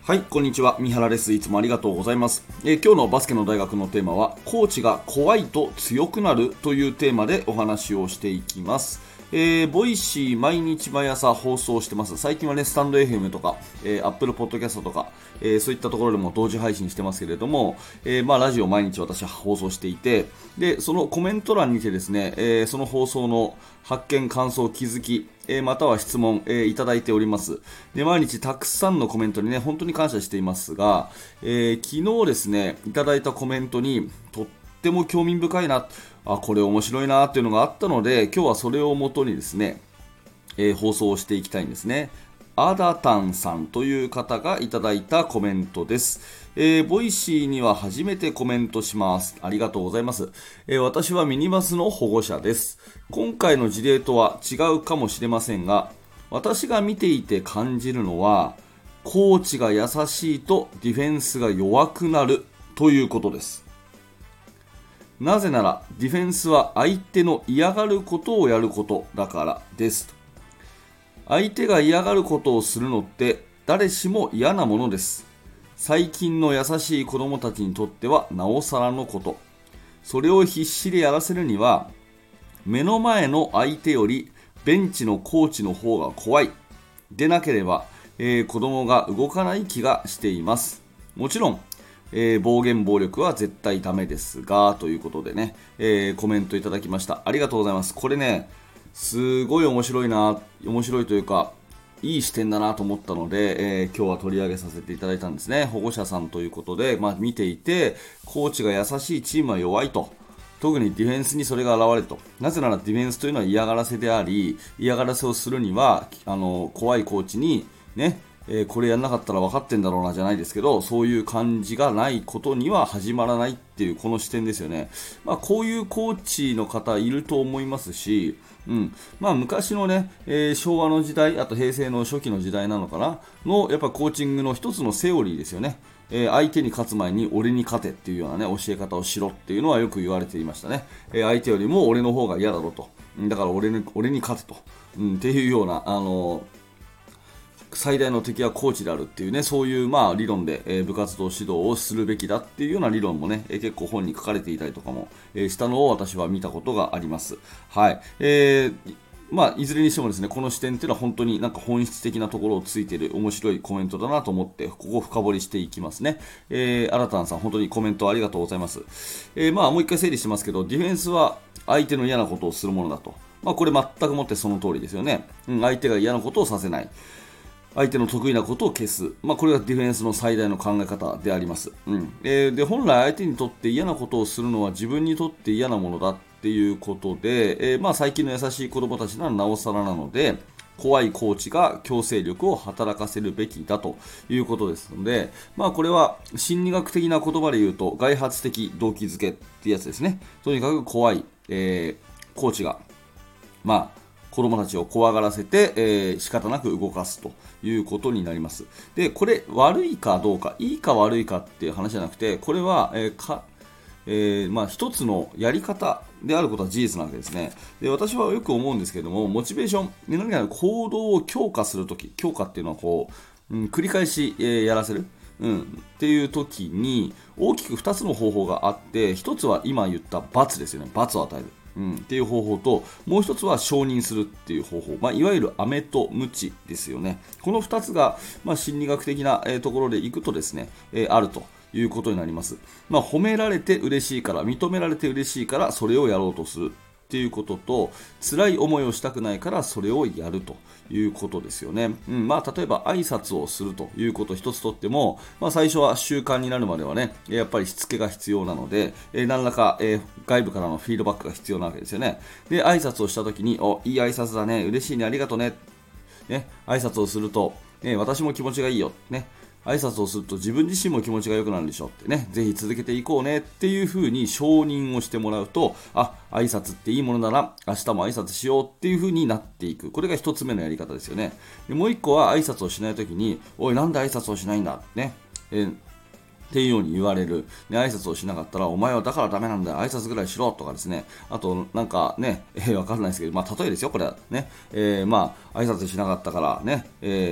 はい、こんにちは。三原です。いつもありがとうございます。今日のバスケの大学のテーマは、コーチが怖いと強くなるというテーマでお話をしていきます。ボイシー毎日毎朝放送してます。最近はね、スタンド FM とか、Apple Podcast とか、そういったところでも同時配信してますけれども、ラジオ毎日私は放送していて、で、そのコメント欄にてですね、その放送の発見、感想、気づき、または質問、いただいております。で、毎日たくさんのコメントにね、本当に感謝していますが、昨日ですね、いただいたコメントにとっても興味深いな、これ面白いなっていうのがあったので、今日はそれをもとにですね、放送をしていきたいんですね。アダタンさんという方がいただいたコメントです。ボイシーには初めてコメントします。ありがとうございます。私はミニバスの保護者です。今回の事例とは違うかもしれませんが、私が見ていて感じるのは、コーチが優しいとディフェンスが弱くなるということです。なぜなら、ディフェンスは相手の嫌がることをやることだからです。相手が嫌がることをするのって誰しも嫌なものです。最近の優しい子供たちにとってはなおさらのこと。それを必死でやらせるには、目の前の相手よりベンチのコーチの方が怖い。でなければ、子供が動かない気がしています。もちろん、暴言暴力は絶対ダメですが、ということでね、コメントいただきました。ありがとうございます。これね、すごい面白いというか、いい視点だなと思ったので、今日は取り上げさせていただいたんですね。保護者さんということで、見ていて、コーチが優しいチームは弱いと。特にディフェンスにそれが現れると。なぜならディフェンスというのは嫌がらせであり、嫌がらせをするには、怖いコーチにね、これやんなかったら分かってんだろうなじゃないですけど、そういう感じがないことには始まらないっていうこの視点ですよね。こういうコーチの方いると思いますし、昔のね、昭和の時代、あと平成の初期の時代なのかなの、やっぱコーチングの一つのセオリーですよね。相手に勝つ前に俺に勝てっていうようなね、教え方をしろっていうのはよく言われていましたね。相手よりも俺の方が嫌だろと。だから俺に勝てと。っていうような、最大の敵はコーチであるっていうね、そういう理論で、部活動指導をするべきだっていうような理論もね、結構本に書かれていたりとかも、したのを私は見たことがあります。はい。いずれにしてもですね、この視点っていうのは本当になんか本質的なところをついている面白いコメントだなと思って、ここを深掘りしていきますね。新たさん、本当にコメントありがとうございます。もう一回整理してますけど、ディフェンスは相手の嫌なことをするものだと。これ全くもってその通りですよね。相手が嫌なことをさせない。相手の得意なことを消す。これがディフェンスの最大の考え方であります。で、本来相手にとって嫌なことをするのは自分にとって嫌なものだっていうことで、最近の優しい子供たちならなおさらなので、怖いコーチが強制力を働かせるべきだということですので、これは心理学的な言葉で言うと外発的動機づけってやつですね。とにかく怖い、コーチが、子供たちを怖がらせて、仕方なく動かすということになります。で、これ悪いかどうか、いいか悪いかっていう話じゃなくて、これは、一つのやり方であることは事実なわけですね。で、私はよく思うんですけども、モチベーション、何か行動を強化するとき、強化っていうのは繰り返し、やらせる。っていう時に大きく2つの方法があって、1つは今言った罰ですよね。罰を与える。っていう方法と、もう一つは承認するっていう方法、いわゆる飴と鞭ですよね。この2つが、心理学的な、ところでいくとですね、あるということになります。褒められて嬉しいから、認められて嬉しいからそれをやろうとするっていうことと、辛い思いをしたくないからそれをやるということですよね。例えば挨拶をするということ一つとっても、最初は習慣になるまではね、やっぱりしつけが必要なので、何らか、外部からのフィードバックが必要なわけですよね。で、挨拶をしたときに、いい挨拶だね、嬉しいね、ありがとね、挨拶をすると、私も気持ちがいいよ、挨拶をすると自分自身も気持ちが良くなるでしょってね、ぜひ続けていこうねっていう風に承認をしてもらうと、挨拶っていいものなら明日も挨拶しようっていう風になっていく。これが一つ目のやり方ですよね。で、もう一個は挨拶をしないときに、おい、なんで挨拶をしないんだね。っていうように言われる。で、挨拶をしなかったら、お前はだからダメなんだよ、挨拶ぐらいしろとかですね。あと、なんかね、わかんないですけど、例えですよ、これはね。挨拶しなかったからね、1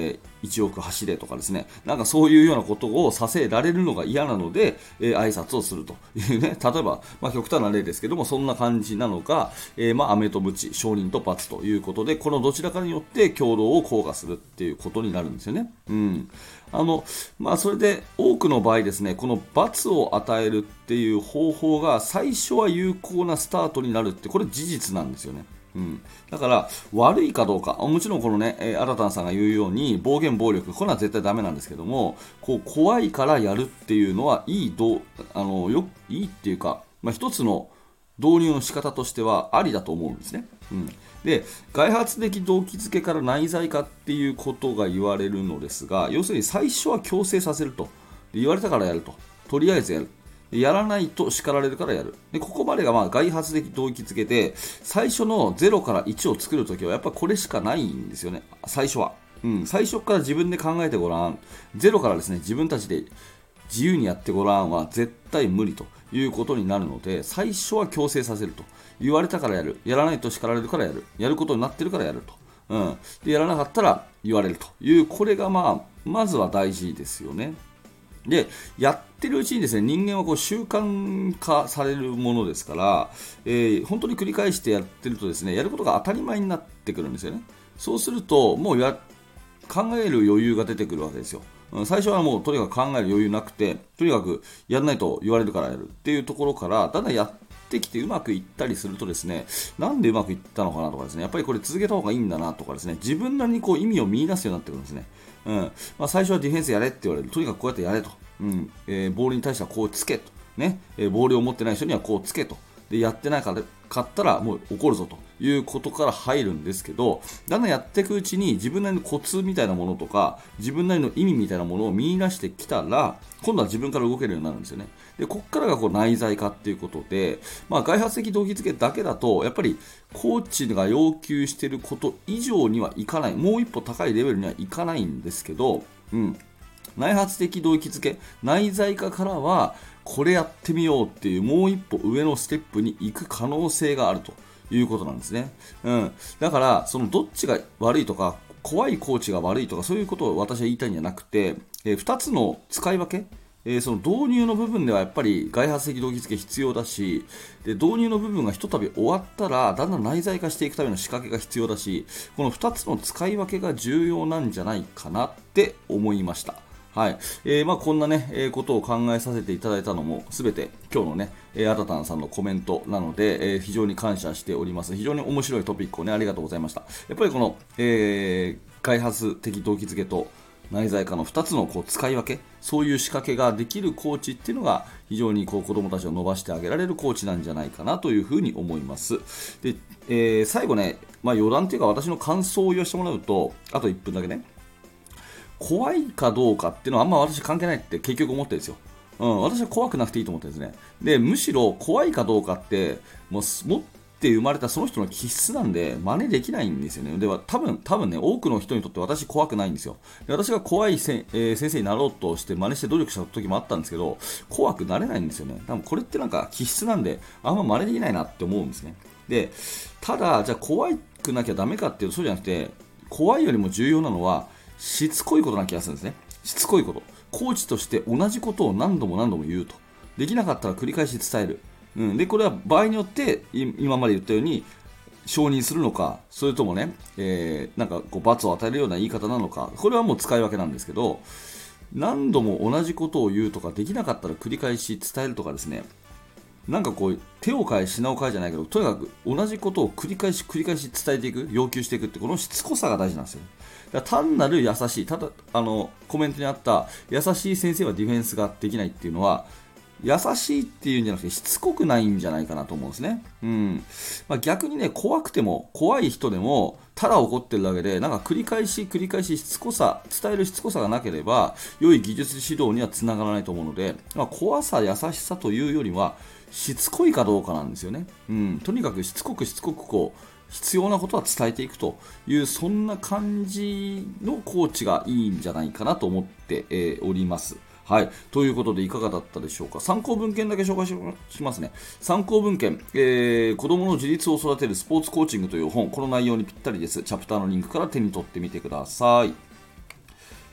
1億走れとかですね、なんかそういうようなことをさせられるのが嫌なので、挨拶をするというね、例えば、極端な例ですけども、そんな感じなのか、飴と鞭、承認と罰ということで、このどちらかによって共同を硬化するっていうことになるんですよね。それで多くの場合ですね、この罰を与えるっていう方法が最初は有効なスタートになるって、これ事実なんですよね。だから悪いかどうか、もちろんこのね、新田さんが言うように暴言暴力、これは絶対ダメなんですけども、こう怖いからやるっていうのはいいっていうか、一つの導入の仕方としてはありだと思うんですね。で、外発的動機づけから内在化っていうことが言われるのですが、要するに最初は強制させると、言われたからやると、とりあえずやる、やらないと叱られるからやる。で、ここまでが外発的動機づけで、最初の0から1を作るときはやっぱりこれしかないんですよね、最初は。最初から自分で考えてごらん。0からですね、自分たちで自由にやってごらんは絶対無理ということになるので、最初は強制させると。言われたからやる。やらないと叱られるからやる。やることになってるからやると。で、やらなかったら言われるという、これがまずは大事ですよね。で、やってるうちにですね、人間はこう習慣化されるものですから、本当に繰り返してやってるとですね、やることが当たり前になってくるんですよね。そうすると、もう考える余裕が出てくるわけですよ。最初はもうとにかく考える余裕なくて、とにかくやらないと言われるからやるっていうところから、だんだんやってきてうまくいったりするとですね、なんでうまくいったのかなとかですね、やっぱりこれ続けた方がいいんだなとかですね、自分なりにこう意味を見出すようになってくるんですね。最初はディフェンスやれって言われる。とにかくこうやってやれと。ボールに対してはこうつけと。ね、ボールを持ってない人にはこうつけと。で、やってないかったらもう怒るぞということから入るんですけど、だんだんやっていくうちに自分なりのコツみたいなものとか、自分なりの意味みたいなものを見出してきたら、今度は自分から動けるようになるんですよね。で、ここからがこう内在化っていうことで、外発的動機づけだけだと、やっぱりコーチが要求していること以上にはいかない、もう一歩高いレベルにはいかないんですけど、内発的動機づけ、内在化からは、これやってみようっていうもう一歩上のステップに行く可能性があるということなんですね。だから、そのどっちが悪いとか、怖いコーチが悪いとか、そういうことを私は言いたいんじゃなくて、2つの使い分け、その導入の部分ではやっぱり外発的動機づけ必要だし、で導入の部分がひとたび終わったらだんだん内在化していくための仕掛けが必要だし、この2つの使い分けが重要なんじゃないかなって思いました。はい。こんなね、ことを考えさせていただいたのも、すべて今日のね、アタタンさんのコメントなので、非常に感謝しております。非常に面白いトピックをね、ありがとうございました。やっぱりこの、開発的動機づけと内在化の2つのこう使い分け、そういう仕掛けができるコーチっていうのが、非常にこう子供たちを伸ばしてあげられるコーチなんじゃないかなというふうに思います。で、最後ね、余談というか私の感想を言わせてもらうと、あと1分だけね。怖いかどうかっていうのはあんま私関係ないって結局思ってるんですよ。私は怖くなくていいと思ってるんですね。で、むしろ怖いかどうかってもう持って生まれたその人の気質なんで真似できないんですよね。では多分ね、多くの人にとって私怖くないんですよ。で、私が怖い先生になろうとして真似して努力した時もあったんですけど、怖くなれないんですよね。多分これってなんか気質なんであんま真似できないなって思うんですね。で、ただじゃあ怖くなきゃダメかっていうとそうじゃなくて、怖いよりも重要なのはしつこいことな気がするんですね。しつこいこと。コーチとして同じことを何度も何度も言うと。できなかったら繰り返し伝える。で、これは場合によって今まで言ったように承認するのか、それともね、なんかこう罰を与えるような言い方なのか、これはもう使い分けなんですけど、何度も同じことを言うとか、できなかったら繰り返し伝えるとかですね、なんかこう手を変え品を変えじゃないけど、とにかく同じことを繰り返し伝えていく、要求していくって、このしつこさが大事なんですよ。だから単なる優しい、ただコメントにあった優しい先生はディフェンスができないっていうのは、優しいっていうんじゃなくてしつこくないんじゃないかなと思うんですね。逆にね、怖い人でもただ怒ってるだけで、なんか繰り返ししつこさ、伝えるしつこさがなければ良い技術指導にはつながらないと思うので、怖さ優しさというよりはしつこいかどうかなんですよね。とにかくしつこくこう必要なことは伝えていくという、そんな感じのコーチがいいんじゃないかなと思って、おります。はい。ということでいかがだったでしょうか。参考文献だけ紹介しますね。参考文献、子供の自立を育てるスポーツコーチングという本、この内容にぴったりです。チャプターのリンクから手に取ってみてください。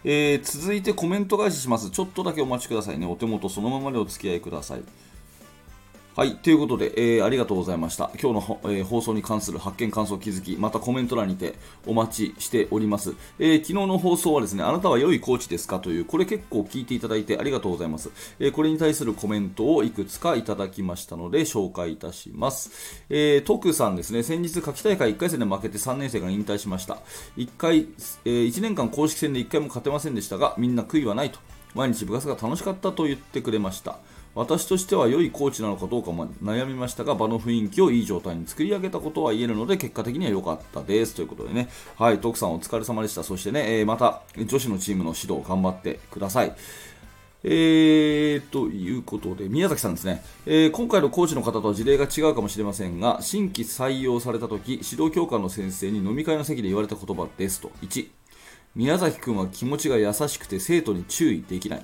続いてコメント返しします。ちょっとだけお待ちくださいね。お手元そのままでお付き合いください。はい。ということで、ありがとうございました。今日の、放送に関する発見、感想、気づき、またコメント欄にてお待ちしております。昨日の放送はですね、あなたは良いコーチですかという、これ結構聞いていただいてありがとうございます。これに対するコメントをいくつかいただきましたので、紹介いたします。徳さんですね、先日夏季大会1回戦で負けて3年生が引退しました。1年間公式戦で1回も勝てませんでしたが、みんな悔いはないと。毎日部活が楽しかったと言ってくれました。私としては良いコーチなのかどうかも悩みましたが、場の雰囲気をいい状態に作り上げたことは言えるので、結果的には良かったですということでね。はい、徳さんお疲れ様でした。そしてね、また女子のチームの指導頑張ってください。ということで、宮崎さんですね、今回のコーチの方とは事例が違うかもしれませんが、新規採用された時、指導教官の先生に飲み会の席で言われた言葉ですと。1、宮崎君は気持ちが優しくて生徒に注意できない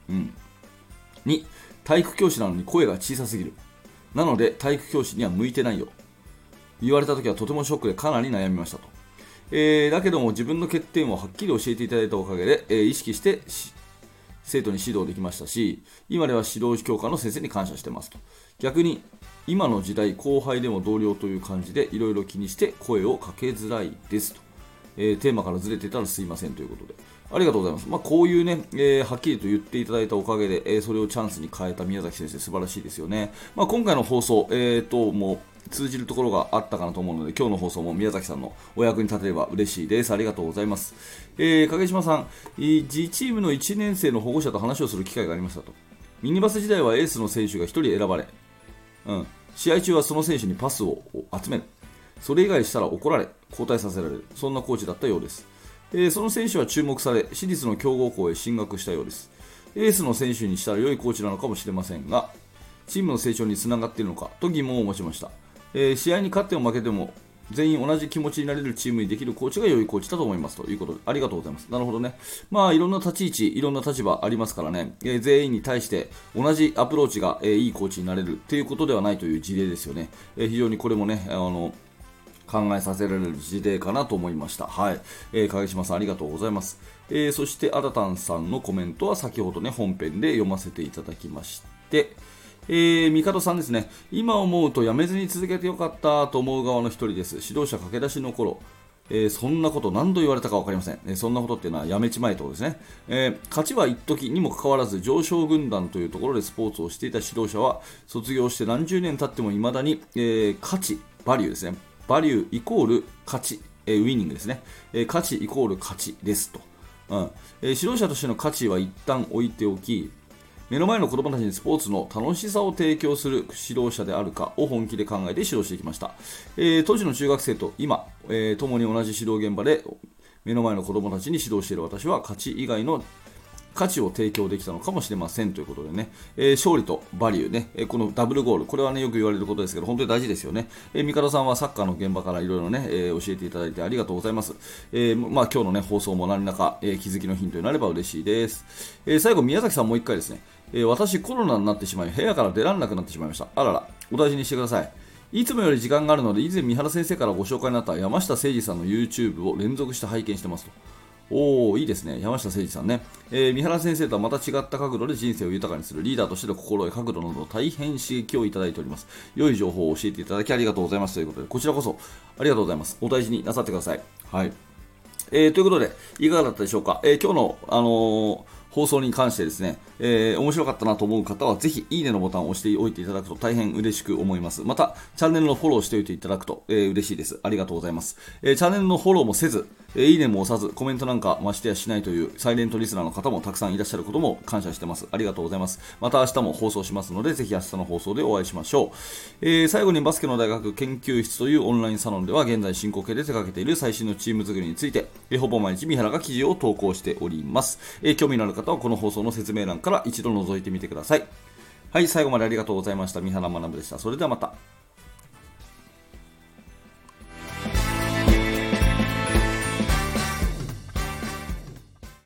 。2、体育教師なのに声が小さすぎる。なので体育教師には向いてないよ。言われた時はとてもショックでかなり悩みましたと。だけども自分の欠点をはっきり教えていただいたおかげで、意識して生徒に指導できましたし、今では指導教官の先生に感謝してますと。逆に今の時代、後輩でも同僚という感じでいろいろ気にして声をかけづらいですと。テーマからずれていたらすいませんということで、ありがとうございます。こういうね、はっきりと言っていただいたおかげで、それをチャンスに変えた宮崎先生、素晴らしいですよね。今回の放送、もう通じるところがあったかなと思うので、今日の放送も宮崎さんのお役に立てれば嬉しいです。ありがとうございます。影島さん、自チームの1年生の保護者と話をする機会がありましたと。ミニバス時代はエースの選手が1人選ばれ、試合中はその選手にパスを集める。それ以外したら怒られ、交代させられる。そんなコーチだったようです。その選手は注目され、私立の強豪校へ進学したようです。エースの選手にしたら良いコーチなのかもしれませんが、チームの成長につながっているのかと疑問を持ちました。試合に勝っても負けても全員同じ気持ちになれるチームにできるコーチが良いコーチだと思いますということで、ありがとうございます。なるほどね。いろんな立ち位置、いろんな立場ありますからね、全員に対して同じアプローチが、いいコーチになれるということではないという事例ですよね。非常にこれもね、考えさせられる事例かなと思いました。はい。影島さんありがとうございます。そして、アダタンさんのコメントは先ほどね、本編で読ませていただきまして、ミカドさんですね。今思うとやめずに続けてよかったと思う側の一人です。指導者駆け出しの頃、そんなこと何度言われたか分かりません。そんなことっていうのはやめちまえとですね。勝ちは一時にもかかわらず上昇軍団というところでスポーツをしていた指導者は卒業して何十年経っても未だに、価値、バリューですね。バリューイコール勝ち、ウィニングですね。価値イコール勝ちですと。指導者としての価値は一旦置いておき、目の前の子供たちにスポーツの楽しさを提供する指導者であるかを本気で考えて指導してきました。当時の中学生と今、共に同じ指導現場で目の前の子供たちに指導している私は勝ち以外の価値を提供できたのかもしれませんということでね、勝利とバリューね、このダブルゴール、これはねよく言われることですけど本当に大事ですよね。ミカドさんはサッカーの現場からいろいろね、教えていただいてありがとうございます。今日のね放送も何らか、気づきのヒントになれば嬉しいです。最後宮崎さんもう一回ですね、私コロナになってしまい部屋から出られなくなってしまいました。あらら、お大事にしてください。いつもより時間があるので以前三原先生からご紹介になった山下誠二さんの YouTube を連続して拝見してますと。いいですね。山下誠二さんね。三原先生とはまた違った角度で人生を豊かにするリーダーとしての心得、角度など大変刺激をいただいております。良い情報を教えていただきありがとうございますということで、こちらこそありがとうございます。お大事になさってください。はい。ということで、いかがだったでしょうか。今日の、放送に関してですね、面白かったなと思う方はぜひいいねのボタンを押しておいていただくと大変嬉しく思います。またチャンネルのフォローしておいていただくと、嬉しいです。ありがとうございます。チャンネルのフォローもせず、いいねも押さずコメントなんかましてやしないというサイレントリスナーの方もたくさんいらっしゃることも感謝してます。ありがとうございます。また明日も放送しますのでぜひ明日の放送でお会いしましょう。最後にバスケの大学研究室というオンラインサロンでは現在進行形で手掛けている最新のチーム作りについて、ほぼ毎日三原が記事を投稿しております。興味のある方はこの放送の説明欄から一度覗いてみてください。はい、最後までありがとうございました。三原学でした。それではまた。